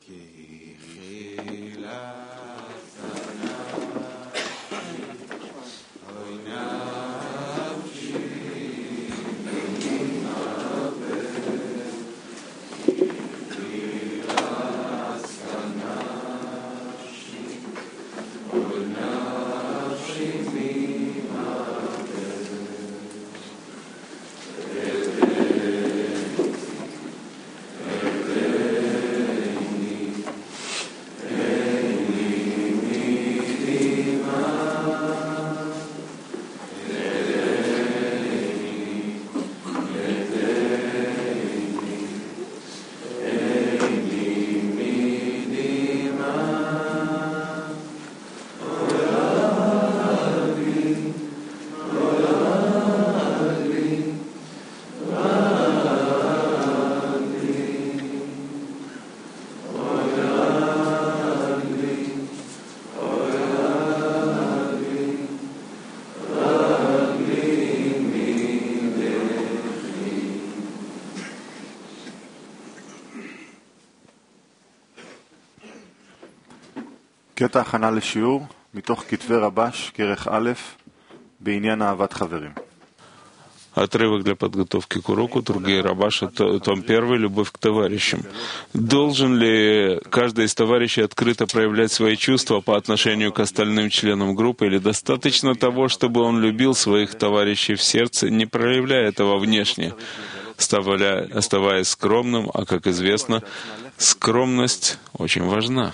קטע הכנה לשיעור מתוך כתבי רבש, כרך א', בעניין אהבת חברים. Отрывок для подготовки к уроку Тургей Рабаша, том 1, «Любовь к товарищам». Должен ли каждый из товарищей открыто проявлять свои чувства по отношению к остальным членам группы, или достаточно того, чтобы он любил своих товарищей в сердце, не проявляя этого внешне, оставаясь скромным, а, как известно, скромность очень важна?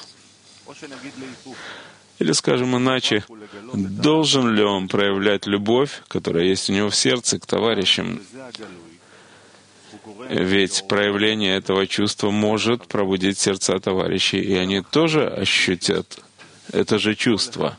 Или, скажем иначе, должен ли он проявлять любовь, которая есть у него в сердце, к товарищам? Ведь проявление этого чувства может пробудить сердца товарищей, и они тоже ощутят это же чувство.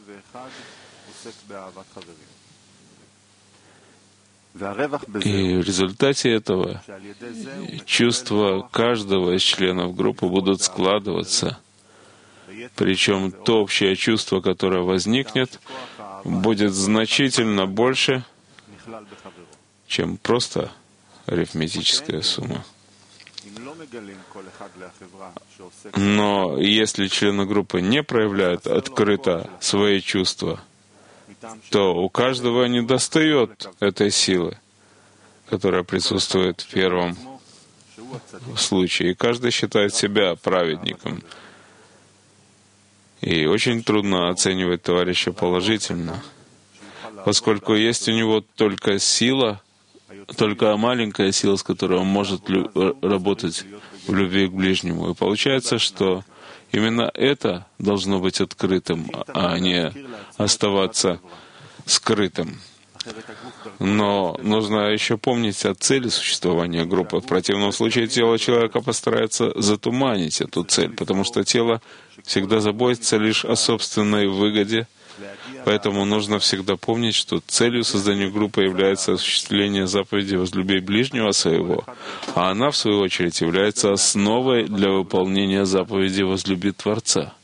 И в результате этого чувства каждого из членов группы будут складываться. Причем то общее чувство, которое возникнет, будет значительно больше, чем просто арифметическая сумма. Но если члены группы не проявляют открыто свои чувства, то у каждого недостает этой силы, которая присутствует в первом случае. И каждый считает себя праведником. И очень трудно оценивать товарища положительно, поскольку есть у него только сила, только маленькая сила, с которой он может работать в любви к ближнему. И получается, что именно это должно быть открытым, а не оставаться скрытым. Но нужно еще помнить о цели существования группы. В противном случае тело человека постарается затуманить эту цель, потому что тело всегда заботится лишь о собственной выгоде. Поэтому нужно всегда помнить, что целью создания группы является осуществление заповеди «возлюби ближнего своего», а она, в свою очередь, является основой для выполнения заповеди «возлюби Творца».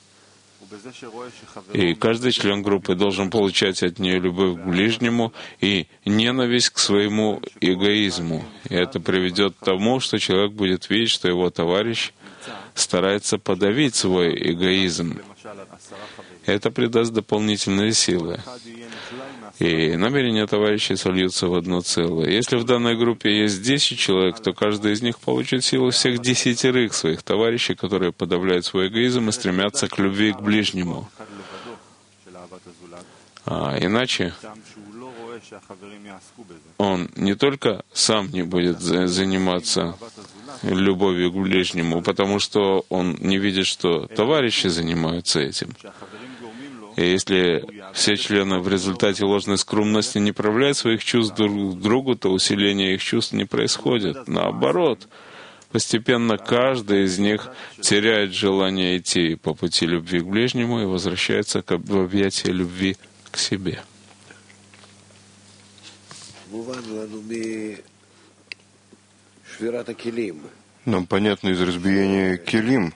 И каждый член группы должен получать от нее любовь к ближнему и ненависть к своему эгоизму. И это приведет к тому, что человек будет видеть, что его товарищ старается подавить свой эгоизм. Это придаст дополнительные силы. И намерения товарищей сольются в одно целое. Если в данной группе есть 10 человек, то каждый из них получит силу всех 10 своих товарищей, которые подавляют свой эгоизм и стремятся к любви к ближнему. А иначе он не только сам не будет заниматься любовью к ближнему, потому что он не видит, что товарищи занимаются этим. И если все члены в результате ложной скромности не проявляют своих чувств друг к другу, то усиление их чувств не происходит. Наоборот, постепенно каждый из них теряет желание идти по пути любви к ближнему и возвращается в объятия любви к себе. Нам понятно из разбиения келим,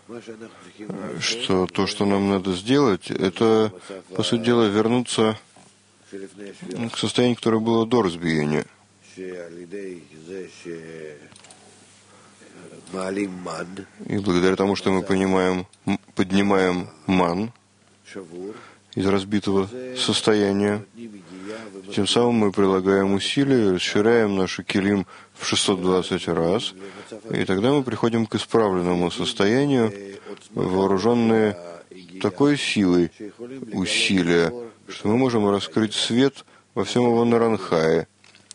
что то, что нам надо сделать, это, по сути дела, вернуться к состоянию, которое было до разбиения. И благодаря тому, что мы поднимаем ман из разбитого состояния, тем самым мы прилагаем усилия, расширяем нашу килим в 620 раз, и тогда мы приходим к исправленному состоянию, вооруженные такой силой усилия, что мы можем раскрыть свет во всем его Наранхае,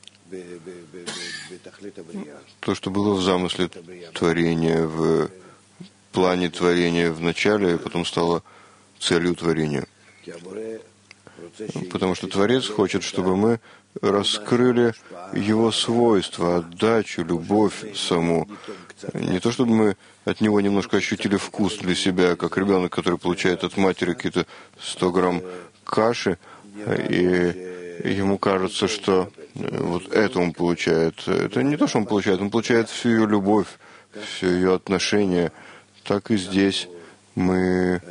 то, что было в замысле творения, в плане творения в начале, и потом стало целью творения. Потому что Творец хочет, чтобы мы раскрыли Его свойства, отдачу, любовь саму. Не то, чтобы мы от Него немножко ощутили вкус для себя, как ребенок, который получает от матери какие-то 100 грамм каши, и ему кажется, что вот это он получает. Это не то, что он получает всю ее любовь, все ее отношения. Так и здесь мы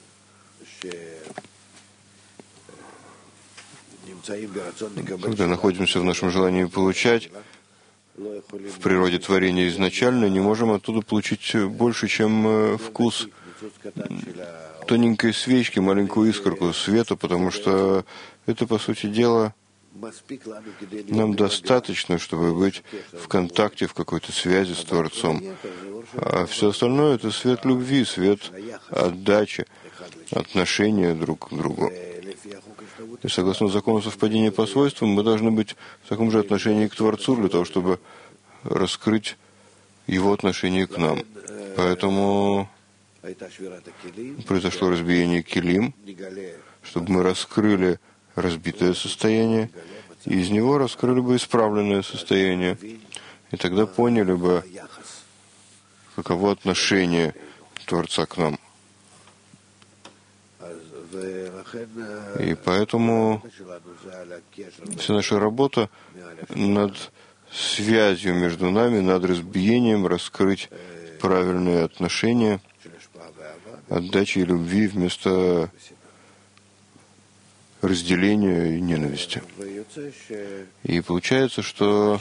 когда находимся в нашем желании получать, в природе творения изначально, не можем оттуда получить больше, чем вкус тоненькой свечки, маленькую искорку света, потому что это, по сути дела, нам достаточно, чтобы быть в контакте, в какой-то связи с Творцом. А все остальное — это свет любви, свет отдачи, отношения друг к другу. И согласно закону совпадения по свойствам, мы должны быть в таком же отношении к Творцу, для того, чтобы раскрыть Его отношение к нам. Поэтому произошло разбиение килим, чтобы мы раскрыли разбитое состояние, и из него раскрыли бы исправленное состояние. И тогда поняли бы, каково отношение Творца к нам. И поэтому вся наша работа над связью между нами, над разбиением, раскрыть правильные отношения, отдачи и любви вместо разделения и ненависти. И получается, что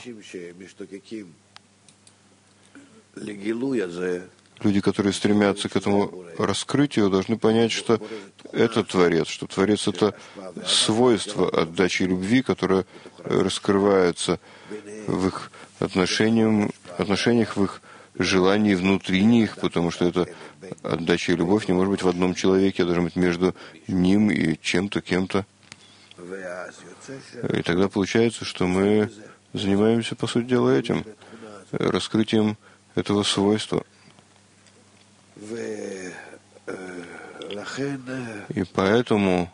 люди, которые стремятся к этому раскрытию, должны понять, что это Творец, что Творец — это свойство отдачи и любви, которое раскрывается в их отношениях, в их желании внутри них, потому что эта отдача и любовь не может быть в одном человеке, а должна быть между ним и чем-то, кем-то. И тогда получается, что мы занимаемся, по сути дела, этим, раскрытием этого свойства. И поэтому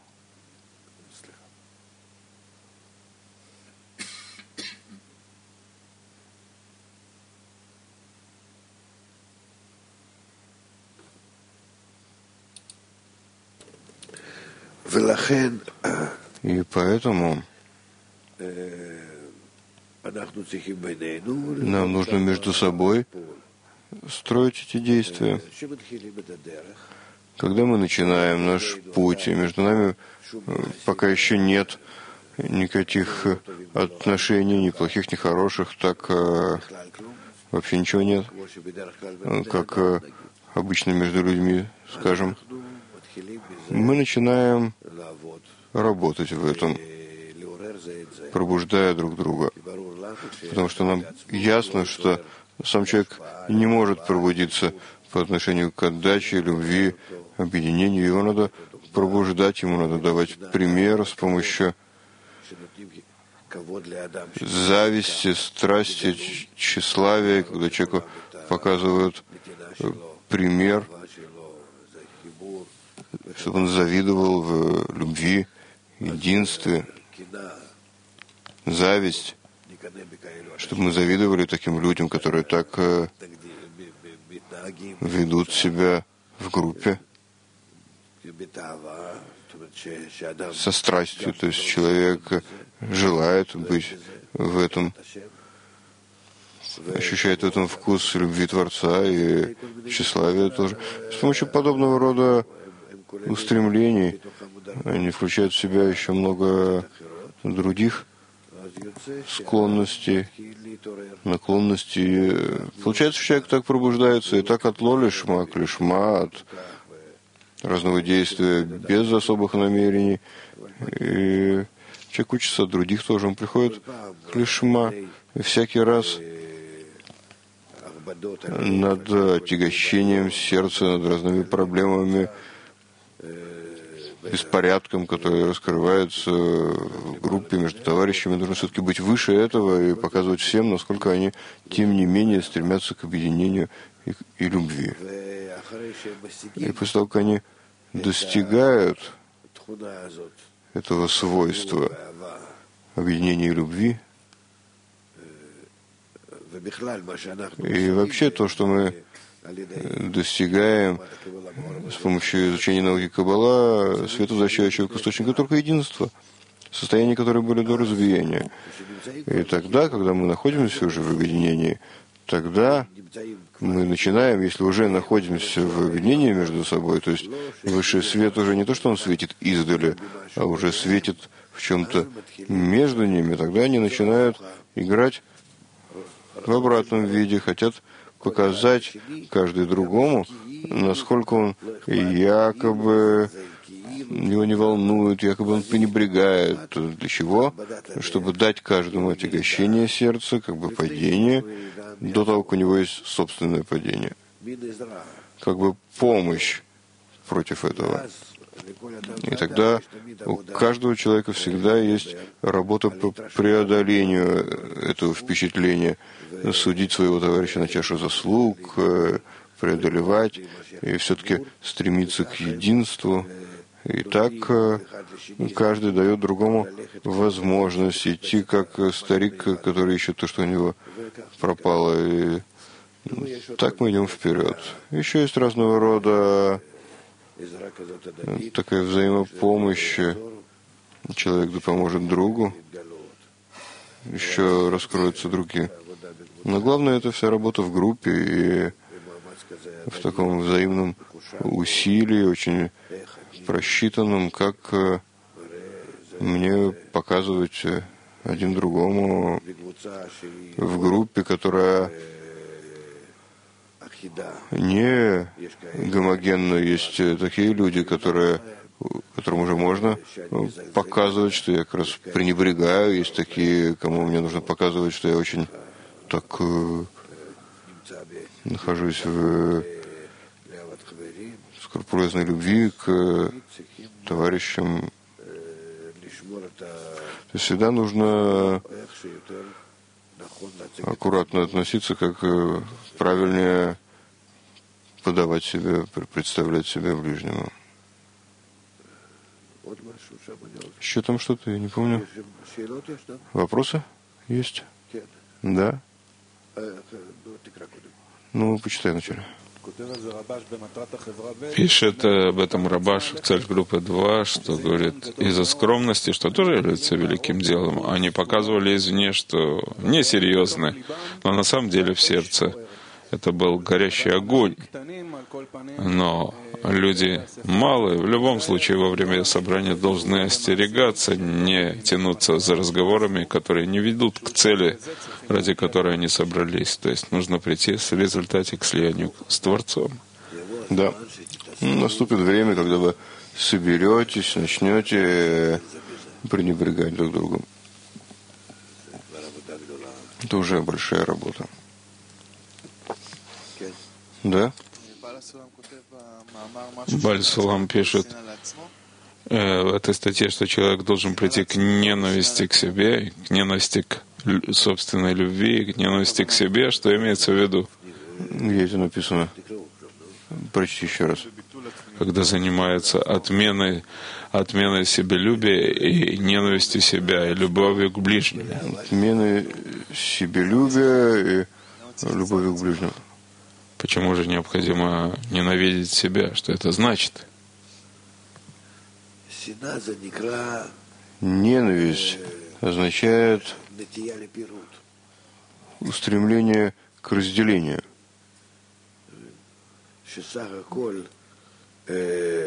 нам нужно между собой строить эти действия. Когда мы начинаем наш путь, и между нами пока еще нет никаких отношений, ни плохих, ни хороших, так вообще ничего нет, как обычно между людьми, скажем, мы начинаем работать в этом, пробуждая друг друга. Потому что нам ясно, что сам человек не может пробудиться по отношению к отдаче, любви, объединению. Его надо пробуждать, ему надо давать пример с помощью зависти, страсти, тщеславия, когда человеку показывают пример, чтобы он завидовал в любви, единстве, зависть, чтобы мы завидовали таким людям, которые так ведут себя в группе со страстью, то есть человек желает быть в этом, ощущает в этом вкус любви Творца и тщеславия тоже. С помощью подобного рода устремлений они включают в себя еще много других склонности, наклонности. Получается, что человек так пробуждается, и так от лолишма к лишма, от разного действия без особых намерений. И человек учится от других тоже. Он приходит к лишма, и всякий раз над отягощением сердца, над разными проблемами, беспорядком, который раскрывается в группе между товарищами, нужно все-таки быть выше этого и показывать всем, насколько они, тем не менее, стремятся к объединению и любви. И после того, как они достигают этого свойства объединения и любви, и вообще то, что мы достигаем с помощью изучения науки Каббала, свет возвращающего к источнику только единства, состояния, которые были до разбиения. И тогда, когда мы находимся уже в объединении, тогда мы начинаем, если уже находимся в объединении между собой, то есть высший свет уже не то, что он светит издали, а уже светит в чем-то между ними, тогда они начинают играть в обратном виде, хотят показать каждый другому, насколько он якобы его не волнует, якобы он пренебрегает. Для чего? Чтобы дать каждому отягощение сердца, как бы падение, до того, как у него есть собственное падение. Как бы помощь против этого. И тогда у каждого человека всегда есть работа по преодолению этого впечатления, судить своего товарища на чашу заслуг, преодолевать и все-таки стремиться к единству. И так каждый дает другому возможность идти, как старик, который ищет то, что у него пропало. И так мы идем вперед. Еще есть разного рода такая взаимопомощь. Человек да поможет другу, еще раскроются другие. Но главное, это вся работа в группе и в таком взаимном усилии, очень просчитанном, как мне показывать один другому в группе, которая не гомогенно. Есть такие люди, которым уже можно показывать, что я как раз пренебрегаю. Есть такие, кому мне нужно показывать, что я очень так нахожусь в скрупулезной любви к товарищам. То есть всегда нужно аккуратно относиться, как правильнее подавать себя, представлять себя ближнему. Еще там что-то, я не помню. Вопросы есть? Да? Ну, почитай вначале. Пишет об этом Рабаш в цель группы 2, что говорит, из-за скромности, что тоже является великим делом, они показывали извне, что несерьезны, но на самом деле в сердце это был горящий огонь. Но люди малые в любом случае во время собрания должны остерегаться, не тянуться за разговорами, которые не ведут к цели, ради которой они собрались. То есть нужно прийти в результате к слиянию с Творцом. Да. Наступит время, когда вы соберетесь, начнете пренебрегать друг другом. Это уже большая работа. Да? Баль Сулам пишет в этой статье, что человек должен прийти к ненависти к себе, к ненависти к собственной любви, к ненависти к себе. Что имеется в виду? Где это написано? Прочти еще раз. Когда занимается отменой себялюбия и ненавистью себя, и любовью к ближнему. Отменой себялюбия и любовью к ближнему. Почему же необходимо ненавидеть себя? Что это значит? Ненависть означает устремление к разделению.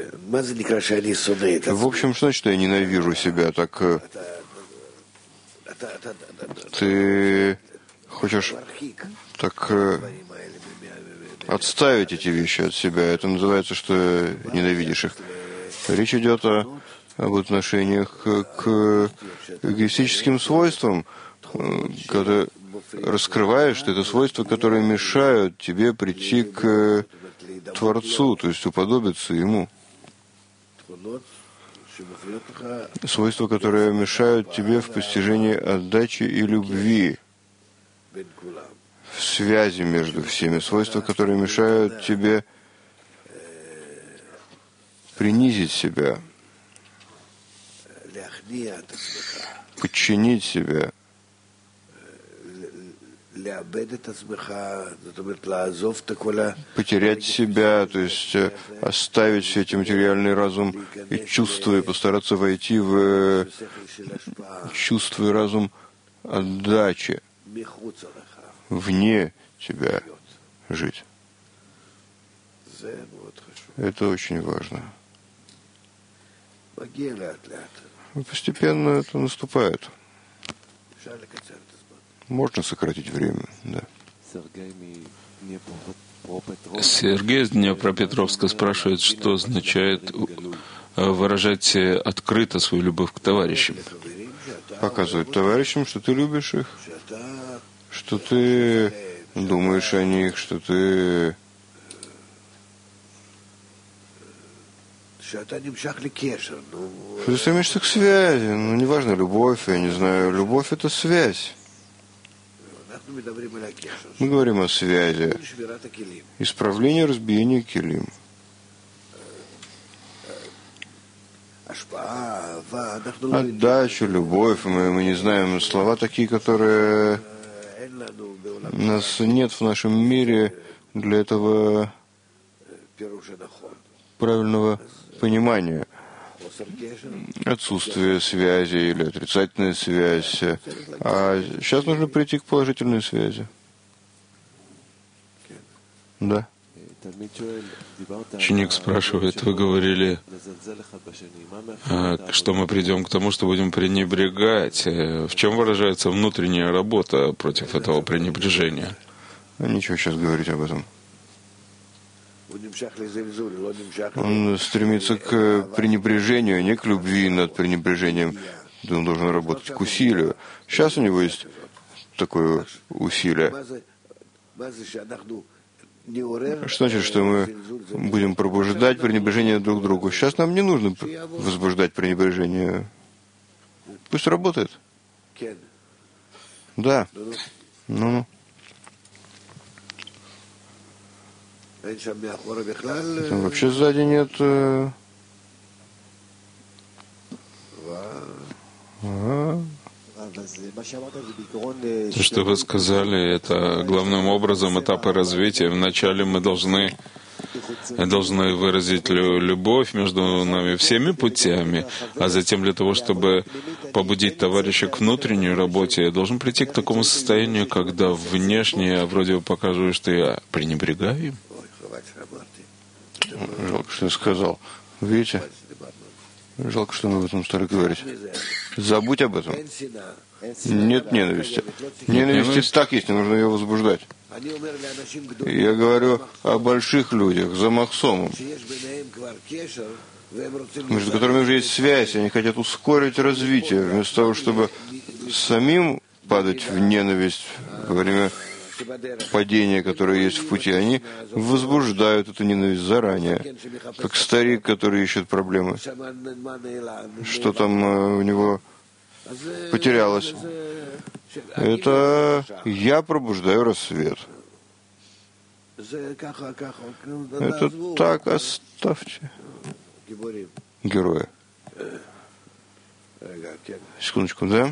В общем, что значит, что я ненавижу себя? Так Ты хочешь так отставить эти вещи от себя. Это называется, что ненавидишь их. Речь идет об отношениях к эгоистическим свойствам, когда раскрываешь, что это свойства, которые мешают тебе прийти к Творцу, то есть уподобиться Ему. Свойства, которые мешают тебе в постижении отдачи и любви, в связи между всеми. Свойства, которые мешают тебе принизить себя, подчинить себя, потерять себя, то есть оставить все эти материальный разум и чувства, и постараться войти в чувство и разум отдачи, вне тебя жить. Это очень важно. И постепенно это наступает. Можно сократить время, да. Сергей из Днепропетровска спрашивает, что означает выражать открыто свою любовь к товарищам. Показывать товарищам, что ты любишь их, что ты думаешь о них, что ты стремишься к связи. Ну, неважно, любовь, я не знаю, любовь — это связь. Мы говорим о связи. Исправление разбиения килим. Отдачу, любовь. Мы не знаем слова такие, которые у нас нет в нашем мире для этого правильного понимания. Отсутствие связи или отрицательная связь. А сейчас нужно прийти к положительной связи. Да. Ученик спрашивает, вы говорили, что мы придем к тому, что будем пренебрегать. В чем выражается внутренняя работа против этого пренебрежения? Ничего сейчас говорить об этом. Он стремится к пренебрежению, не к любви над пренебрежением. Он должен работать к усилию. Сейчас у него есть такое усилие. Что значит, что мы будем пробуждать пренебрежение друг к другу? Сейчас нам не нужно возбуждать пренебрежение. Пусть работает. Да. Ну. Там вообще сзади нет... То, что вы сказали, это главным образом этапы развития. Вначале мы должны выразить любовь между нами всеми путями, а затем для того, чтобы побудить товарища к внутренней работе, я должен прийти к такому состоянию, когда внешне я вроде бы покажу, что я пренебрегаю им. Жалко, что я сказал. Видите? Жалко, что мы об этом стали говорить. Забудь об этом. Нет ненависти. Ненависть так есть, не нужно ее возбуждать. Я говорю о больших людях, за Махсомом, между которыми уже есть связь, они хотят ускорить развитие, вместо того, чтобы самим падать в ненависть во время падения, которое есть в пути, они возбуждают эту ненависть заранее, как старик, который ищет проблемы. Что там у него потерялось? Это я пробуждаю рассвет. Это так оставьте. Героя. Секундочку, да?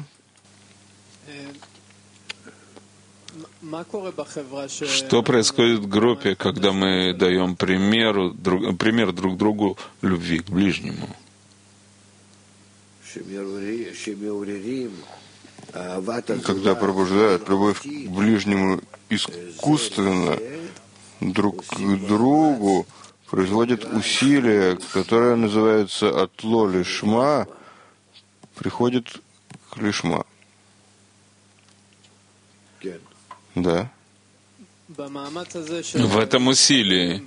Что происходит в группе, когда мы даем пример друг другу любви к ближнему? Когда пробуждают любовь к ближнему искусственно, друг к другу, производят усилия, которое называется «атло лишма», приходит к лишма. Да. В этом усилии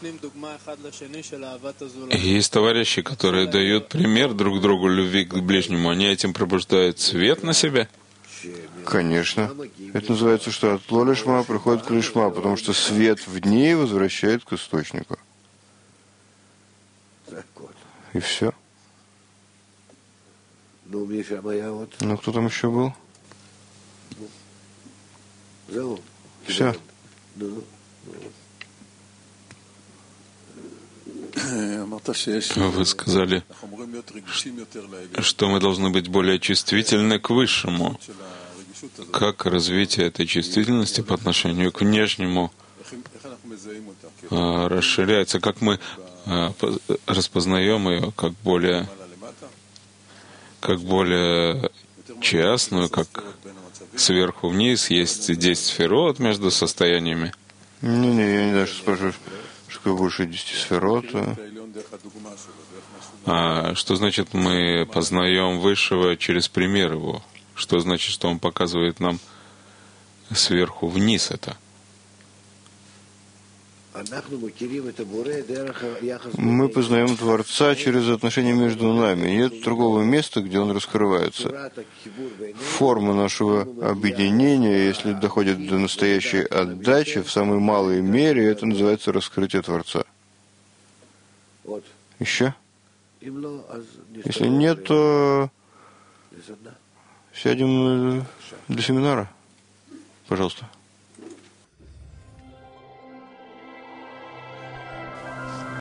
есть товарищи, которые дают пример друг другу любви к ближнему. Они этим пробуждают свет на себя. Конечно. Это называется, что от лолишма приходит к лишма, потому что свет в ней возвращает к источнику. И все. Ну, кто там еще был? Все. Вы сказали, что мы должны быть более чувствительны к высшему. Как развитие этой чувствительности по отношению к внешнему расширяется, как мы распознаем ее как более частную, как сверху вниз, есть 10 сферот между состояниями. Не, я не знаю, что спрашиваешь, что такое больше 10 сферот. Что значит мы познаем высшего через пример его? Что значит, что он показывает нам сверху вниз это? Мы познаем Творца через отношения между нами. Нет другого места, где он раскрывается. Форма нашего объединения, если доходит до настоящей отдачи, в самой малой мере, это называется раскрытие Творца. Еще? Если нет, то сядем для семинара. Пожалуйста.